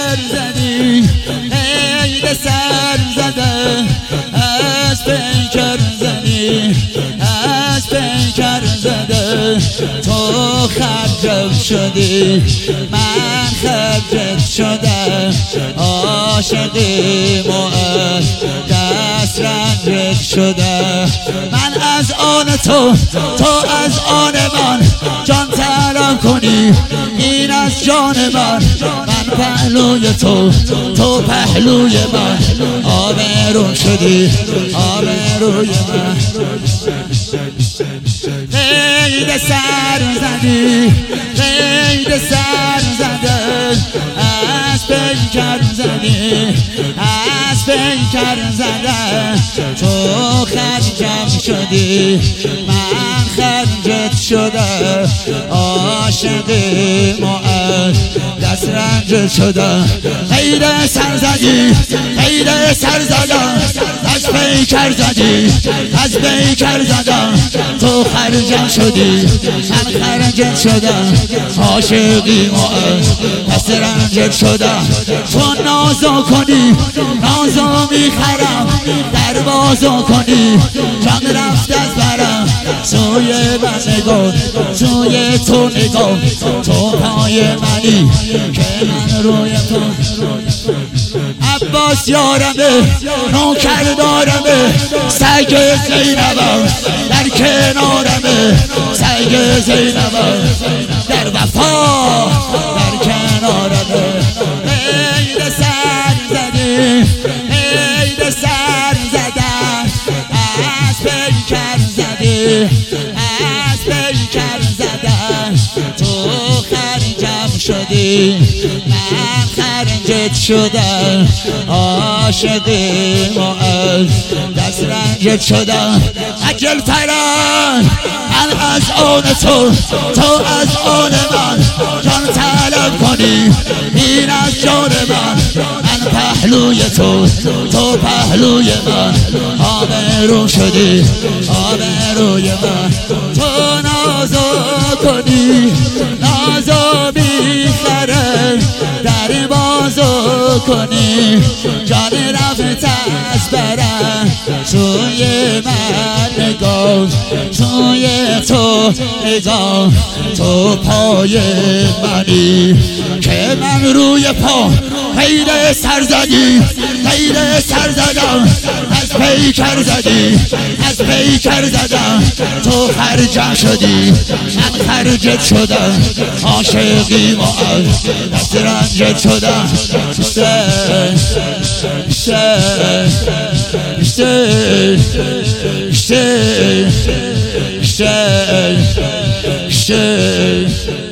سر زدی عید سر زده از پیکر زدی از پیکر زده تو خرجم شدی من خرجت شدم عاشقی معد دست رنجت شدم من از آن تو از آن من جان طلب کنی این از جان من پهلوی تو پهلوی من آبرو شدی آبروی من قید سر زدی قید سر زده از پیکر زدی از پیکر زده تو خرجم شدی من خرجت شده عاشقی معد دست رنجت شده قید سر زدی قید سر زدم از پیکر زدی از پیکر زدم تو خرجم شدی من خرجت شدم عاشقی معد دست رنجت شدم تو نازو کنی نازو میخرم در بازو کنی جان رفت از برم سوی من نگاه سوی تو نگاه تو پای منی که من روی تو عباس یارمه نوکر دارمه سگ زینبم در کنارمه سگ زینبم در وفا در کنارمه عید سر زدی عید سر زدم از پیکر زدی از پیکر زدم تو خرجم شدی من خرجت شدم عاشقی معد دست رنجت شدم اجل فرن من از آن تو از آن من جان طلب کنی این از جان من پهلوی تو پهلوی من آبرو شدی آبروی من تو نازو کنی نازو بیخره در بازو کنی جان رفت از برم سوی من نگاه سوی تو نگاه تو پای منی که من روی پا قید سر زدی قید سر زدم از پیکر زدی از پیکر زدم تو خرجم شدی من خرجت شدم عاشقی معد دست رنجت شدم شد